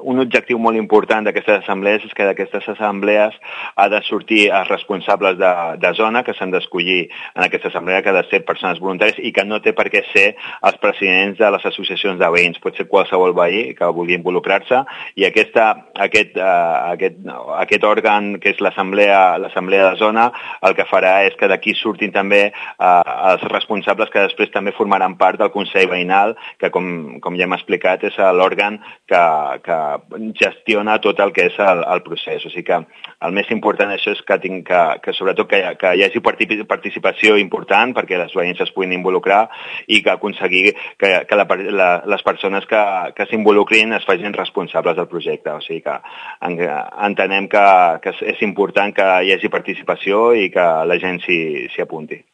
un objectiu molt important d'aquestes assemblees és que d'aquestes assemblees ha de sortir els responsables de zona que s'han d'escollir en aquesta assemblea, que ha de ser persones voluntàries i que no té per què ser els presidents de les associacions de veïns. Pot ser qualsevol veí que vulgui involucrar-se i aquest òrgan, que és l'assemblea de zona, el que farà és que d'aquí surtin també els responsables que després també formaran part del Consell Veïnal, que com ja hem explicat és l'òrgan que gestiona tot el que és el procés. O sigui que el més important d'això és que sobretot que hi hagi participació important perquè les veïns es puguin involucrar i que aconseguir que les persones que s'involucrin es facin responsables del projecte. O sigui que entenem que és important que hi hagi participació i que la gent s'hi apunti.